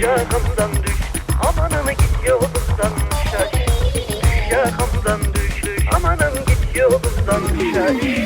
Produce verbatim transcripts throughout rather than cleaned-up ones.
yakamdan düş, amanın git yolundan şaş. Düş yakamdan düş, amanın git yolundan şaş.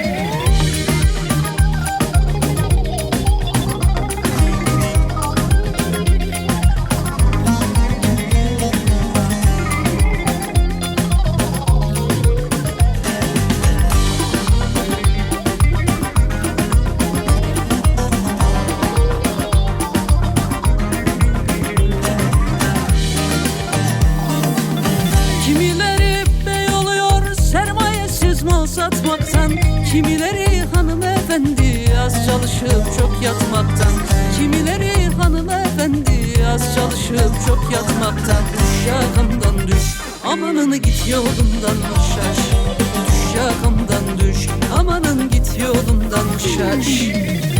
Kimileri bey oluyor sermayesiz mal satmaktan, kimileri hanımefendi az çalışıp çok yatmaktan, kimileri hanımefendi az çalışıp çok yatmaktan. Düş yakamdan düş, amanın git yolundan şaş. Düş yakamdan düş, amanın git yolundan şaş.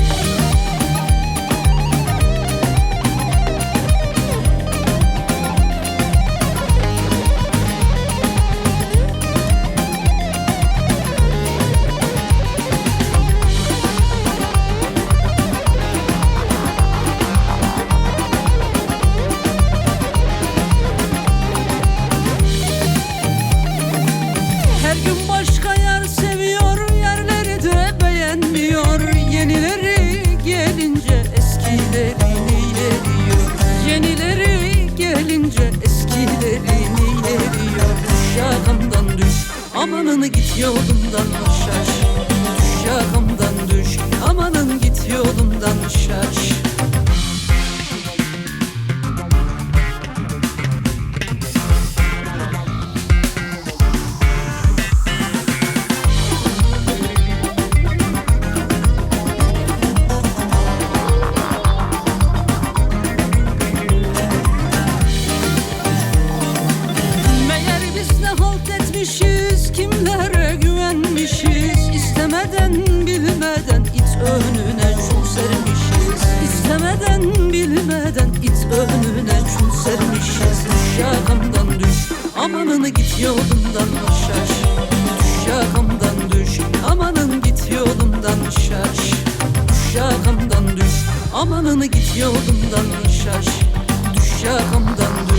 Her gün başka yer seviyor, yerleri de beğenmiyor. Yenileri gelince eskilerini yeriyor. Yenileri gelince eskilerini yeriyor. Düş yakamdan düş, amanın git yolundan şaş. Düş yakamdan düş, amanın git yolundan şaş. Kimlere güvenmişiz, istemeden bilmeden it önüne çul sermişiz. İstemeden bilmeden it önüne çul sermişiz. Düş yakamdan düş, amanın git yolundan şaş. Düş yakamdan düş, amanın git yolundan şaş. Düş yakamdan düş, amanın git yolundan şaş. Düş yakamdan düş.